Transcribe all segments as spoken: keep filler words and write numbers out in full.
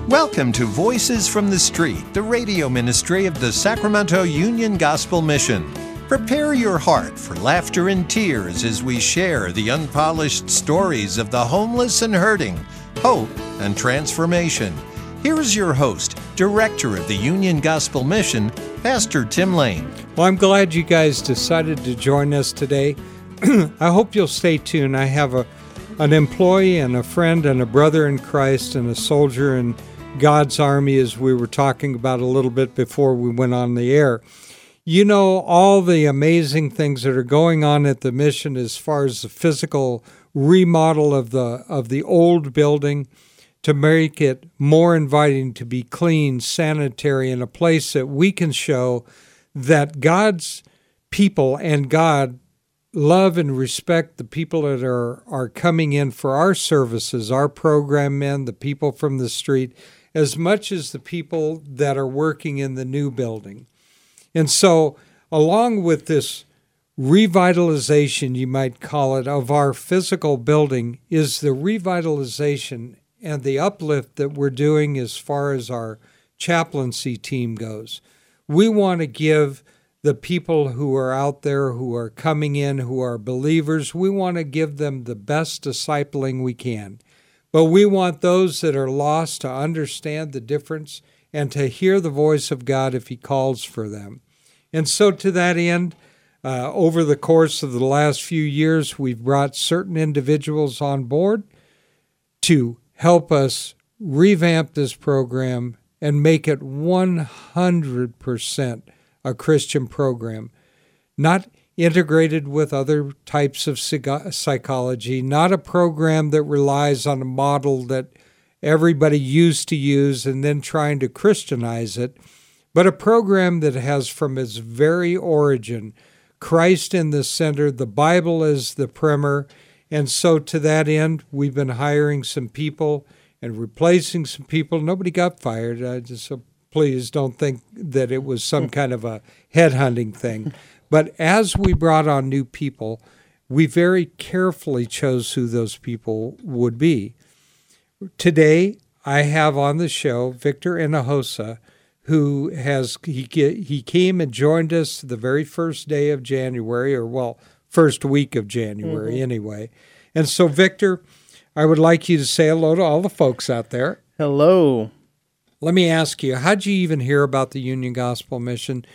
Welcome to Voices from the Street, the radio ministry of the Sacramento Union Gospel Mission. Prepare your heart for laughter and tears as we share the unpolished stories of the homeless and hurting, hope and transformation. Here's your host, Director of the Union Gospel Mission, Pastor Tim Lane. Well, I'm glad you guys decided to join us today. I hope you'll stay tuned. I have a an employee and a friend and a brother in Christ and a soldier in God's Army, as we were talking about a little bit before we went on the air. You know, all the amazing things that are going on at the mission as far as the physical remodel of the of the old building to make it more inviting, to be clean, sanitary, and a place that we can show that God's people and God love and respect the people that are, are coming in for our services, our program men, the people from the street, as much as the people that are working in the new building. And so, along with this revitalization, you might call it, of our physical building, is the revitalization and the uplift that we're doing as far as our chaplaincy team goes. We want to give the people who are out there, who are coming in, who are believers, we want to give them the best discipling we can. But we want those that are lost to understand the difference and to hear the voice of God if He calls for them. And so to that end, uh, over the course of the last few years, we've brought certain individuals on board to help us revamp this program and make it one hundred percent a Christian program, not integrated with other types of psychology, not a program that relies on a model that everybody used to use and then trying to Christianize it, but a program that has from its very origin Christ in the center, the Bible as the primer. And so to that end, we've been hiring some people and replacing some people. Nobody got fired. I just, so please don't think that it was some kind of a headhunting thing. But as we brought on new people, we very carefully chose who those people would be. Today, I have on the show Victor Hinojosa, who has he he came and joined us the very first day of January, or well, first week of January mm-hmm. anyway. And so, Victor, I would like you to say hello to all the folks out there. Hello. Let me ask you, how'd you even hear about the Union Gospel Mission?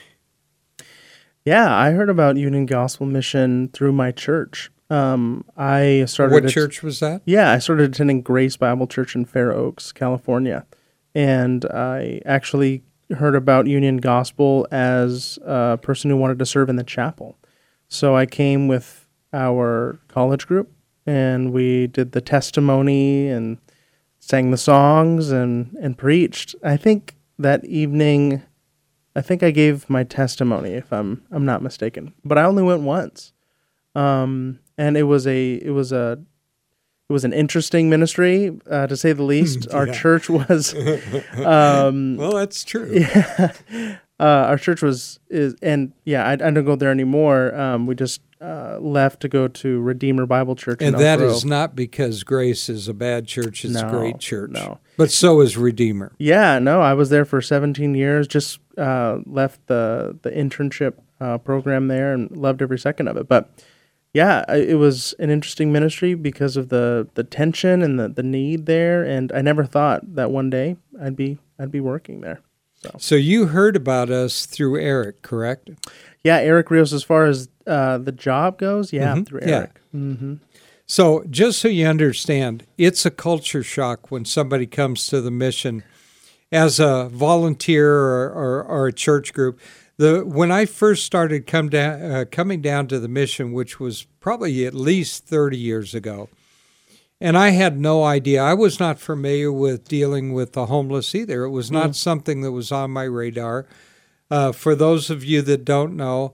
Yeah, I heard about Union Gospel Mission through my church. Um, I started. What at, church was that? Yeah, I started attending Grace Bible Church in Fair Oaks, California, and I actually heard about Union Gospel as a person who wanted to serve in the chapel. So I came with our college group, and we did the testimony and sang the songs and, and preached. I think that evening, I think I gave my testimony, if I'm I'm not mistaken. But I only went once, um, and it was a it was a it was an interesting ministry, uh, to say the least. Yeah. Our church was, um, well, that's true. Yeah, uh, our church was is and yeah, I, I don't go there anymore. Um, we just uh, left to go to Redeemer Bible Church, and in that Elk is Grove. Not because Grace is a bad church; it's No, a great church. no. But so is Redeemer. Yeah, no, I was there for seventeen years. Just uh, left the the internship uh, program there and loved every second of it. But yeah, it was an interesting ministry because of the, the tension and the, the need there. And I never thought that one day I'd be I'd be working there. So, so you heard about us through Eric, correct? Yeah, Eric Rios. As far as uh, the job goes, yeah, mm-hmm. through Eric. Yeah. Mm-hmm. So just so you understand, it's a culture shock when somebody comes to the mission as a volunteer or, or, or a church group. The when I first started come down, uh, coming down to the mission, which was probably at least thirty years ago, and I had no idea. I was not familiar with dealing with the homeless either. It was not mm. something that was on my radar. Uh, for those of you that don't know,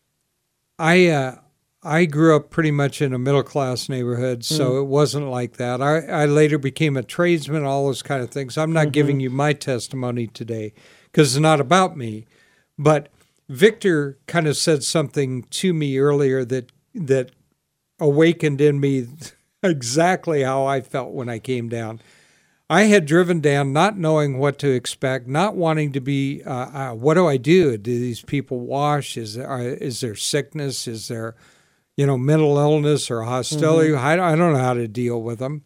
I uh, I grew up pretty much in a middle-class neighborhood, so mm. it wasn't like that. I, I later became a tradesman, all those kind of things. I'm not mm-hmm. giving you my testimony today because it's not about me. But Victor kind of said something to me earlier that that awakened in me exactly how I felt when I came down. I had driven down not knowing what to expect, not wanting to be, uh, uh, what do I do? Do these people wash? Is there, uh, is there sickness? Is there, you know, mental illness or hostility? Mm-hmm. I, I don't know how to deal with them.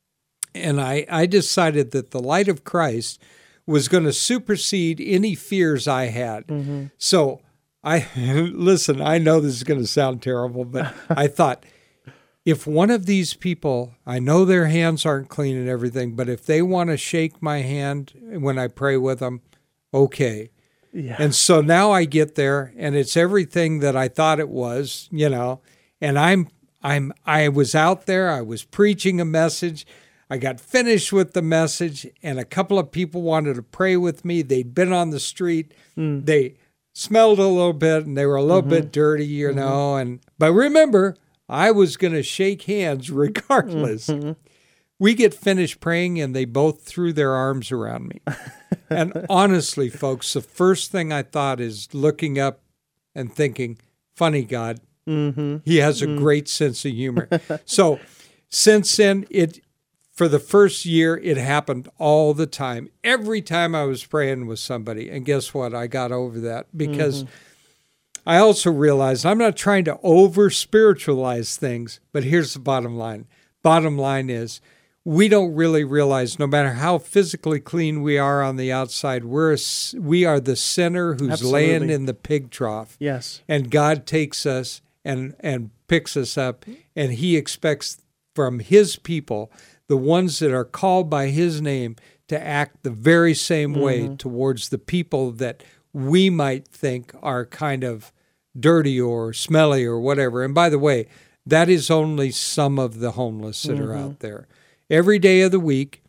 And I, I decided that the light of Christ was going to supersede any fears I had. Mm-hmm. So I, listen, I know this is going to sound terrible, but I thought, if one of these people, I know their hands aren't clean and everything, but if they want to shake my hand when I pray with them, okay. Yeah. And so now I get there, and it's everything that I thought it was, you know. And I'm, I'm, I was out there. I was preaching a message. I got finished with the message, and a couple of people wanted to pray with me. They'd been on the street. Mm. They smelled a little bit, and they were a little mm-hmm. bit dirty, you mm-hmm. know. And but remember, I was going to shake hands regardless. Mm-hmm. We get finished praying, and they both threw their arms around me. And honestly, folks, the first thing I thought is looking up and thinking, funny God, mm-hmm. he has a mm-hmm. great sense of humor. So since then, it for the first year, it happened all the time. Every time I was praying with somebody. And guess what? I got over that because mm-hmm. I also realized I'm not trying to over-spiritualize things, but here's the bottom line. Bottom line is we don't really realize no matter how physically clean we are on the outside, we're a, we are the sinner who's Absolutely. laying in the pig trough. Yes. And God takes us and, and picks us up, and he expects from his people, the ones that are called by his name, to act the very same mm-hmm. way towards the people that we might think are kind of dirty or smelly or whatever. And by the way, that is only some of the homeless that mm-hmm. are out there. Every day of the week,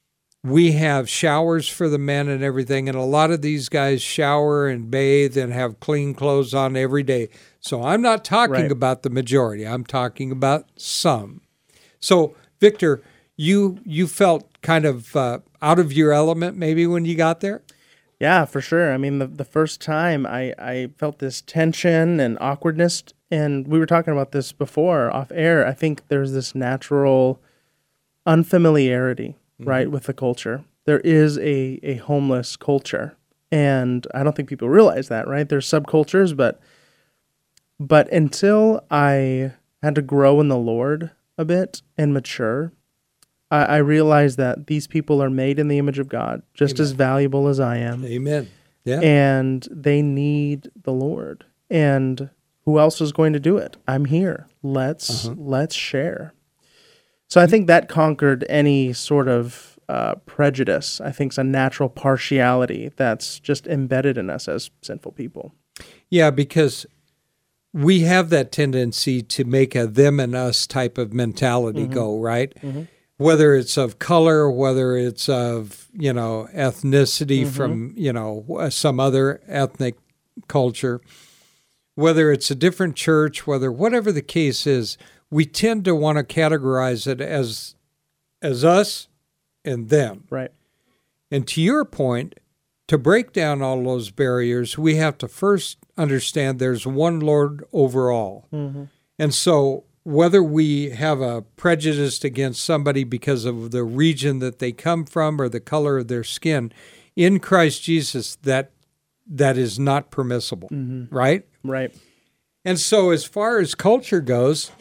we have showers for the men and everything, and a lot of these guys shower and bathe and have clean clothes on every day. So I'm not talking right. about the majority. I'm talking about some. So, Victor, you you felt kind of uh, out of your element maybe when you got there? Yeah, for sure. I mean, the, the first time I, I felt this tension and awkwardness, and we were talking about this before off air. I think there's this natural unfamiliarity, mm-hmm. right, with the culture. There is a, a homeless culture, and I don't think people realize that, right? There's subcultures, but but until I had to grow in the Lord a bit and mature, I, I realized that these people are made in the image of God, just Amen. As valuable as I am. Amen. Yeah. And they need the Lord. And who else is going to do it? I'm here. Let's uh-huh. let's share. So I think that conquered any sort of uh, prejudice. I think it's a natural partiality that's just embedded in us as sinful people. Yeah, because we have that tendency to make a them and us type of mentality mm-hmm. go, right? Mm-hmm. Whether it's of color, whether it's of, you know, ethnicity mm-hmm. from, you know, some other ethnic culture, whether it's a different church, whether whatever the case is, we tend to want to categorize it as as us and them. Right. And to your point, to break down all those barriers, we have to first understand there's one Lord over all. Mm-hmm. And so whether we have a prejudice against somebody because of the region that they come from or the color of their skin, in Christ Jesus, that that is not permissible, mm-hmm. right? Right. And so as far as culture goes,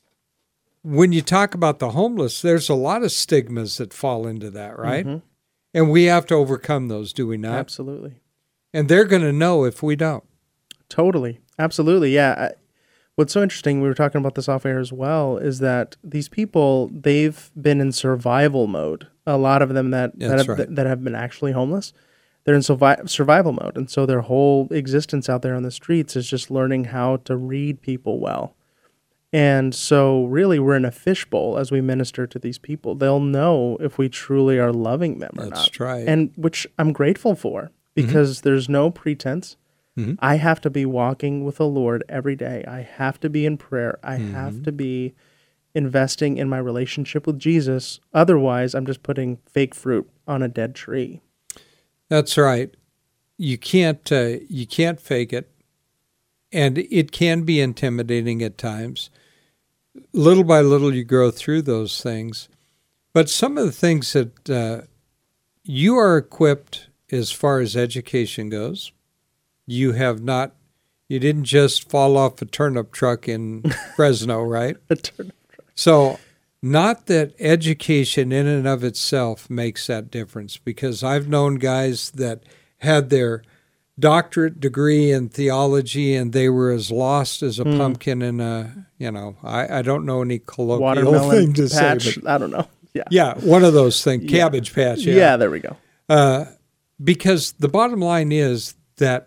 when you talk about the homeless, there's a lot of stigmas that fall into that, right? Mm-hmm. And we have to overcome those, do we not? Absolutely. And they're going to know if we don't. Totally. Absolutely. Yeah. I, what's so interesting, we were talking about this off air as well, is that these people, they've been in survival mode. A lot of them that, that, have, right. that have been actually homeless, they're in survi- survival mode. And so their whole existence out there on the streets is just learning how to read people well. And so really we're in a fishbowl as we minister to these people. They'll know if we truly are loving them or That's not. That's right. And which I'm grateful for, because mm-hmm. there's no pretense. Mm-hmm. I have to be walking with the Lord every day. I have to be in prayer. I mm-hmm. have to be investing in my relationship with Jesus. Otherwise, I'm just putting fake fruit on a dead tree. That's right. You can't uh, you can't fake it. And it can be intimidating at times. Little by little, you grow through those things. But some of the things that uh, you are equipped as far as education goes, you have not, you didn't just fall off a turnip truck in Fresno, right? A turnip truck. So not that education in and of itself makes that difference, because I've known guys that had their doctorate degree in theology and they were as lost as a mm. pumpkin in a, you know, I, I don't know any colloquial watermelon thing to patch. say. But, I don't know. Yeah. Yeah, one of those things, cabbage yeah. patch. Yeah. yeah, there we go. Uh, because the bottom line is that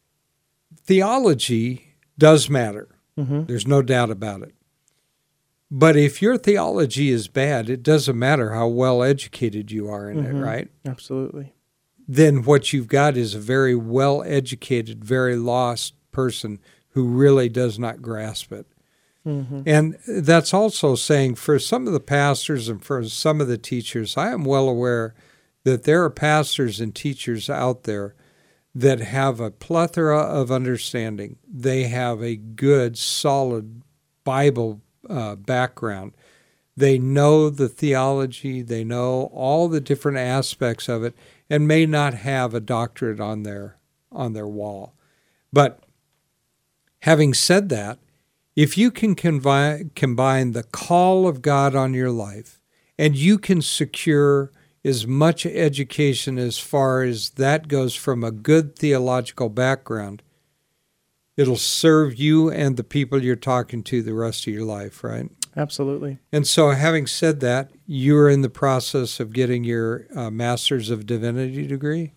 theology does matter. Mm-hmm. There's no doubt about it. But if your theology is bad, it doesn't matter how well educated you are in mm-hmm. it, right? Absolutely. Then what you've got is a very well educated, very lost person who really does not grasp it. Mm-hmm. And that's also saying for some of the pastors and for some of the teachers, I am well aware that there are pastors and teachers out there that have a plethora of understanding. They have a good, solid Bible uh, background. They know the theology. They know all the different aspects of it and may not have a doctorate on their, on their wall. But having said that, if you can combine, combine the call of God on your life and you can secure as much education as far as that goes from a good theological background, it'll serve you and the people you're talking to the rest of your life, right? Absolutely. And so having said that, you're in the process of getting your uh, Master's of Divinity degree?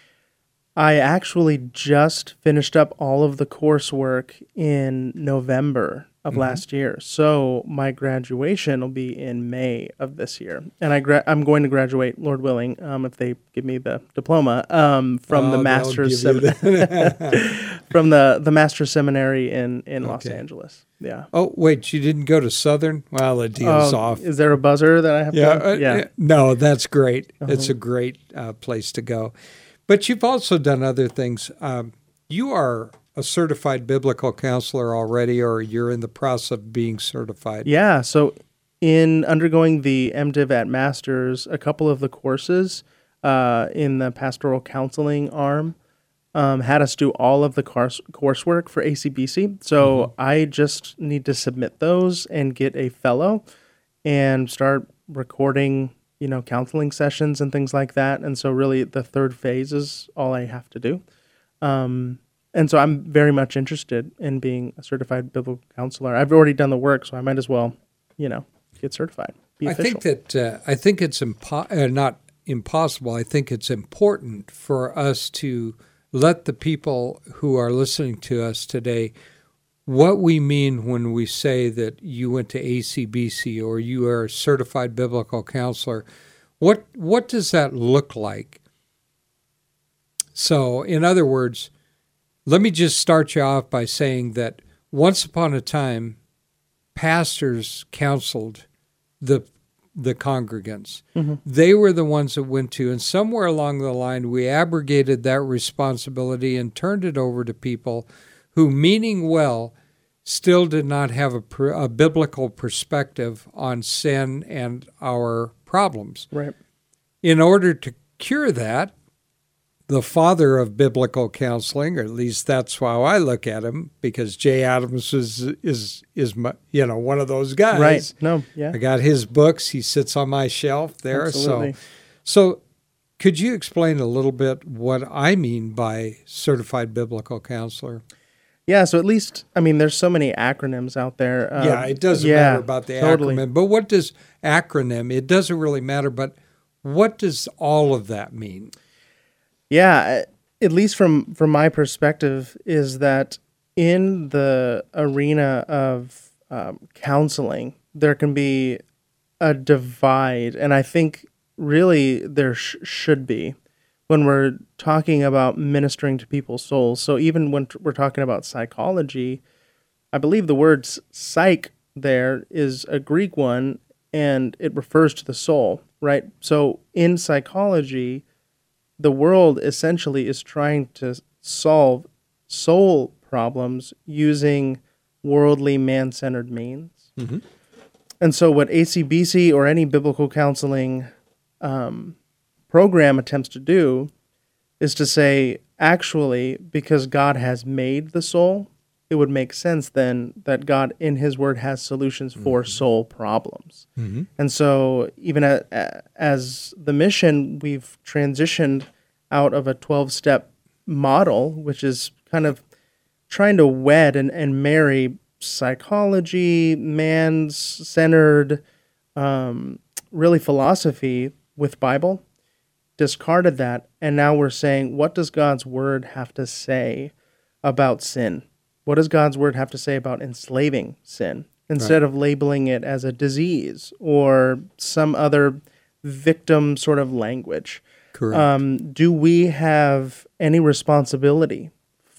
I actually just finished up all of the coursework in November of mm-hmm. last year. So my graduation will be in May of this year. And I gra- I'm going to graduate, Lord willing, um, if they give me the diploma, um, from, oh, the master's sem- from the, the master's seminary in, in okay. Los Angeles. Yeah. Oh, wait, you didn't go to Southern? Well, the deal's uh, off. Is there a buzzer that I have yeah, to? Uh, yeah. No, that's great. Uh-huh. It's a great uh, place to go. But you've also done other things. Um, you are a certified biblical counselor already, or you're in the process of being certified? Yeah. So in undergoing the MDiv at Masters, a couple of the courses uh, in the pastoral counseling arm um, had us do all of the course coursework for A C B C. So mm-hmm. I just need to submit those and get a fellow and start recording you know, counseling sessions and things like that. And so really the third phase is all I have to do. Um, and so I'm very much interested in being a certified biblical counselor. I've already done the work, so I might as well, you know, get certified. Be I official. think that, uh, I think it's impo- uh, not impossible. I think it's important for us to let the people who are listening to us today what we mean when we say that you went to A C B C or you are a certified biblical counselor. What what does that look like? So, in other words, let me just start you off by saying that once upon a time, pastors counseled the the congregants. Mm-hmm. They were the ones that went to, and somewhere along the line, we abrogated that responsibility and turned it over to people who, meaning well, still did not have a, a biblical perspective on sin and our problems. Right. In order to cure that, the father of biblical counseling, or at least that's how I look at him, because Jay Adams is is is my, you know one of those guys. Right. No. Yeah. I got his books. He sits on my shelf there. Absolutely. So, so could you explain a little bit what I mean by certified biblical counselor? Yeah, so at least, I mean, there's so many acronyms out there. Uh, yeah, it doesn't yeah, matter about the totally. acronym. But what does acronym, it doesn't really matter, but what does all of that mean? Yeah, at least from, from my perspective, is that in the arena of um, counseling, there can be a divide, and I think really there sh- should be. When we're talking about ministering to people's souls. So even when we're talking about psychology, I believe the word psych there is a Greek one, and it refers to the soul, right? So in psychology, the world essentially is trying to solve soul problems using worldly, man-centered means. Mm-hmm. And so what A C B C or any biblical counseling um, program attempts to do is to say, actually, because God has made the soul, it would make sense then that God in his word has solutions for mm-hmm. soul problems. Mm-hmm. And so even a, a, as the mission, we've transitioned out of a twelve-step model, which is kind of trying to wed and, and marry psychology, man-centered, um, really philosophy with Bible, discarded that, and now we're saying, what does God's word have to say about sin? What does God's word have to say about enslaving sin? Instead right. of labeling it as a disease or some other victim sort of language. Correct. Um, do we have any responsibility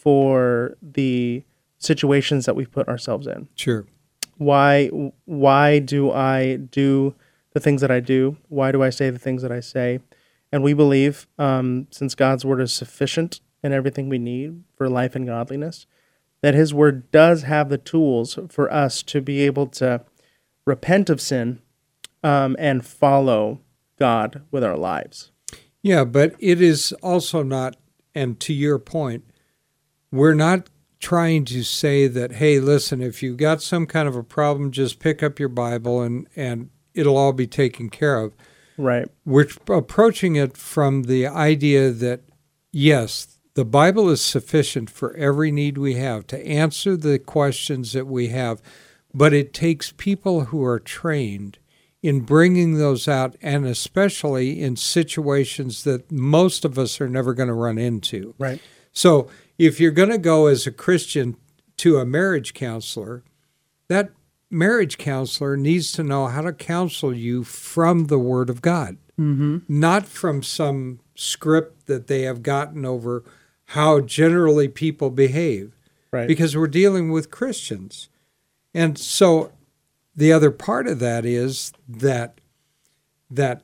for the situations that we put ourselves in? Sure. Why why do I do the things that I do? Why do I say the things that I say? And we believe, um, since God's word is sufficient in everything we need for life and godliness, that his word does have the tools for us to be able to repent of sin um, and follow God with our lives. Yeah, but it is also not, and to your point, we're not trying to say that, hey, listen, if you've got some kind of a problem, just pick up your Bible and, and it'll all be taken care of. Right. We're approaching it from the idea that, yes, the Bible is sufficient for every need we have to answer the questions that we have, but it takes people who are trained in bringing those out, and especially in situations that most of us are never going to run into. Right. So if you're going to go as a Christian to a marriage counselor, that marriage counselor needs to know how to counsel you from the Word of God, mm-hmm. not from some script that they have gotten over how generally people behave, right? Because we're dealing with Christians. And so the other part of that is that that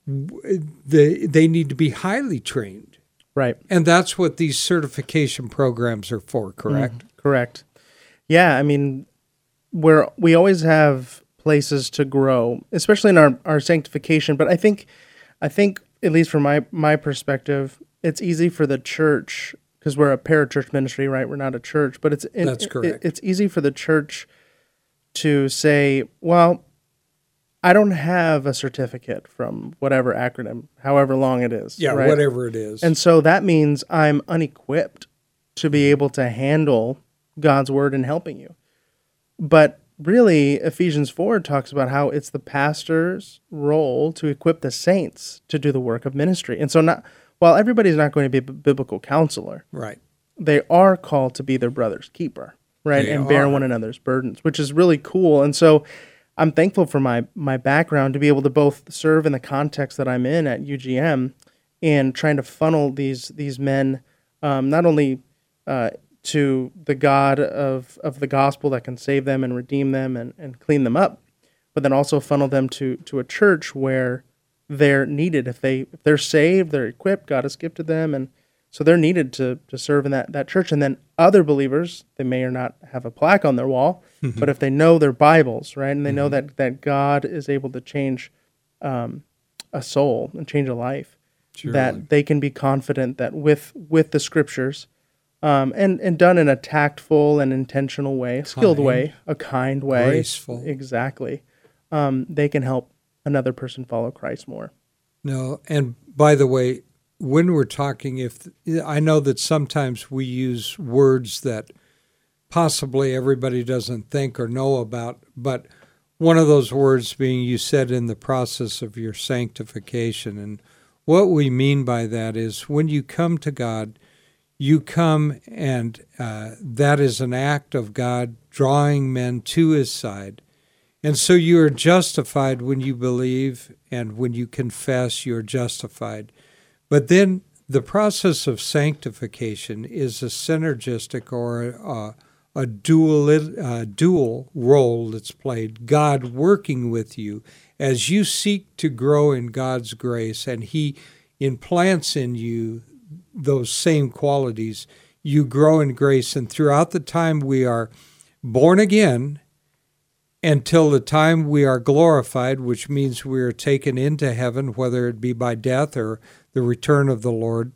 they, they need to be highly trained. Right. And that's what these certification programs are for, correct? Mm, correct. Yeah, I mean, we're, we always have places to grow, especially in our, our sanctification. But I think, I think at least from my, my perspective, it's easy for the church, because we're a parachurch ministry, right? We're not a church, but it's it, that's correct. It, it's easy for the church to say, well, I don't have a certificate from whatever acronym, however long it is. Yeah, right? whatever it is. And so that means I'm unequipped to be able to handle God's word in helping you. But really, Ephesians four talks about how it's the pastor's role to equip the saints to do the work of ministry. And so not while everybody's not going to be a b- biblical counselor, right, they are called to be their brother's keeper, right, they and bear are. one another's burdens, which is really cool. And so I'm thankful for my my background to be able to both serve in the context that I'm in at U G M and trying to funnel these these men um, not only uh, to the God of, of the gospel that can save them and redeem them and, and clean them up, but then also funnel them to to a church where they're needed. If they if they're saved, they're equipped, God has gifted them, and so they're needed to to serve in that, that church. And then other believers, they may or not have a plaque on their wall, mm-hmm. but if they know their Bibles, right, and they mm-hmm. know that, that God is able to change um, a soul and change a life, Surely. that they can be confident that with with the Scriptures, um, and, and done in a tactful and intentional way, kind. skilled way, a kind way, graceful. Exactly, um, they can help another person follow Christ more. No, and by the way, when we're talking, if I know that sometimes we use words that possibly everybody doesn't think or know about, but one of those words being you said in the process of your sanctification. And what we mean by that is when you come to God, you come and uh, that is an act of God drawing men to his side. And so you are justified when you believe, and when you confess, you're justified. But then the process of sanctification is a synergistic or a, a dual, uh, dual role that's played, God working with you as you seek to grow in God's grace, and he implants in you those same qualities. You grow in grace, and throughout the time we are born again, until the time we are glorified, which means we are taken into heaven, whether it be by death or the return of the Lord.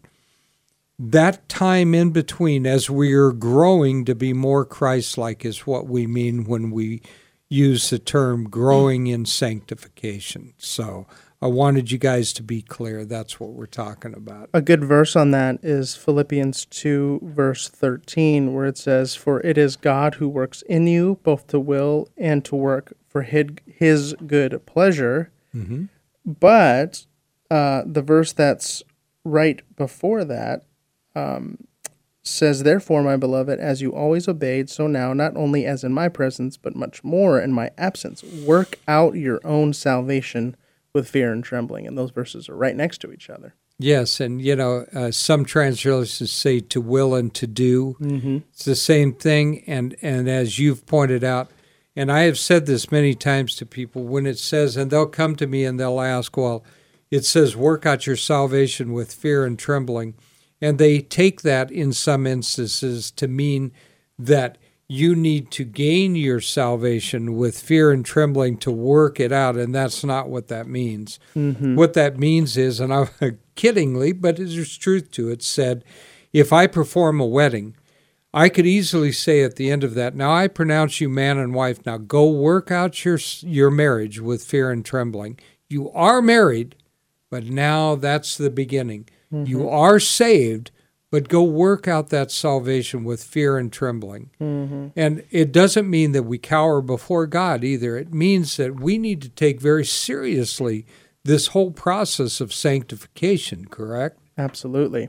That time in between, as we are growing to be more Christ-like, is what we mean when we use the term growing in sanctification. So I wanted you guys to be clear. That's what we're talking about. A good verse on that is Philippians two, verse thirteen, where it says, "For it is God who works in you, both to will and to work for his good pleasure." Mm-hmm. But uh, the verse that's right before that um, says, "Therefore, my beloved, as you always obeyed, so now, not only as in my presence, but much more in my absence, work out your own salvation with fear and trembling." And those verses are right next to each other. Yes, and you know, uh, some translations say to will and to do. Mm-hmm. It's the same thing, and, and as you've pointed out, and I have said this many times to people, when it says, and they'll come to me and they'll ask, well, it says work out your salvation with fear and trembling, and they take that in some instances to mean that you need to gain your salvation with fear and trembling to work it out, and that's not what that means. Mm-hmm. What that means is, and I kiddingly, but there's truth to it, said, if I perform a wedding, I could easily say at the end of that, now I pronounce you man and wife, now go work out your your marriage with fear and trembling. You are married, but now that's the beginning. Mm-hmm. You are saved, but go work out that salvation with fear and trembling. Mm-hmm. And it doesn't mean that we cower before God either. It means that we need to take very seriously this whole process of sanctification, correct? Absolutely.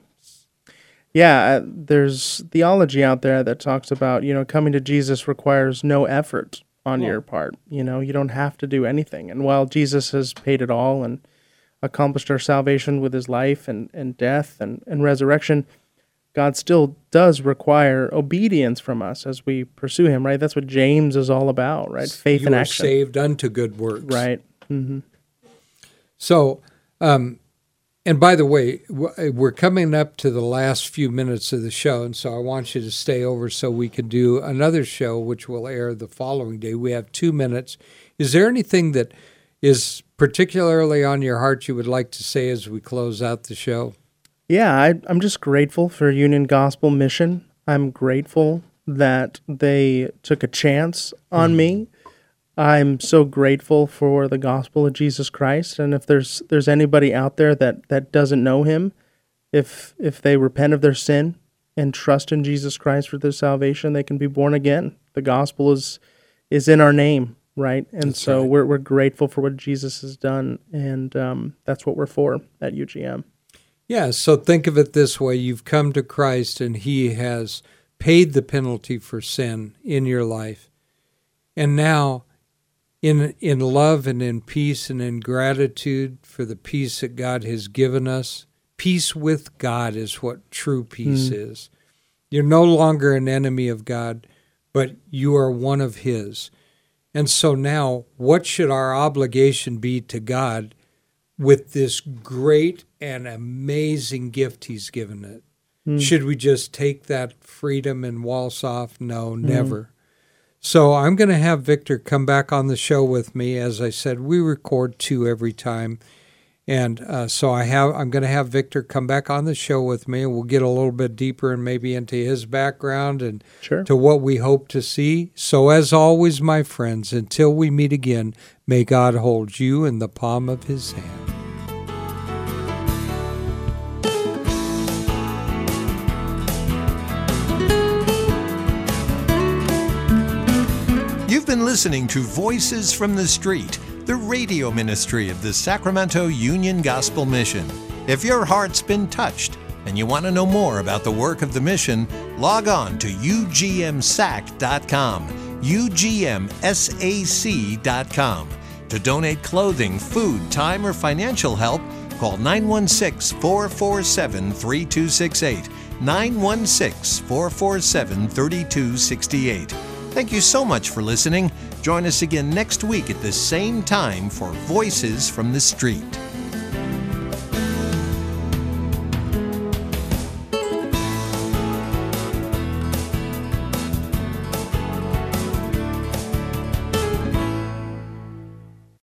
Yeah, uh, there's theology out there that talks about, you know, coming to Jesus requires no effort on Well, your part. You know, you don't have to do anything. And while Jesus has paid it all and accomplished our salvation with his life and, and death and, and resurrection, God still does require obedience from us as we pursue him, right? That's what James is all about, right? Faith you and are action. saved unto good works. Right. Mm-hmm. So, um, and by the way, we're coming up to the last few minutes of the show, and so I want you to stay over so we can do another show, which will air the following day. We have two minutes. Is there anything that is particularly on your heart you would like to say as we close out the show? Yeah, I, I'm just grateful for Union Gospel Mission. I'm grateful that they took a chance on mm-hmm. me. I'm so grateful for the gospel of Jesus Christ. And if there's there's anybody out there that, that doesn't know him, if if they repent of their sin and trust in Jesus Christ for their salvation, they can be born again. The gospel is is in our name, right? And that's so right. we're we're grateful for what Jesus has done, and um, that's what we're for at U G M. Yeah, so think of it this way. You've come to Christ, and he has paid the penalty for sin in your life. And now, in in love and in peace and in gratitude for the peace that God has given us, peace with God is what true peace mm. is. You're no longer an enemy of God, but you are one of his. And so now, what should our obligation be to God with this great and amazing gift he's given it? Mm. Should we just take that freedom and waltz off? No, never. Mm. So I'm going to have Victor come back on the show with me. As I said, we record two every time. And uh, so I have, I'm going to have Victor come back on the show with me, and we'll get a little bit deeper and maybe into his background and sure. to what we hope to see. So as always, my friends, until we meet again, may God hold you in the palm of his hand. You've been listening to Voices from the Street, the radio ministry of the Sacramento Union Gospel Mission. If your heart's been touched and you want to know more about the work of the mission, log on to U G M S A C dot com, U G M S A C dot com. To donate clothing, food, time, or financial help, call nine one six, four four seven, three two six eight, nine one six, four four seven, three two six eight. Thank you so much for listening. Join us again next week at the same time for Voices from the Street.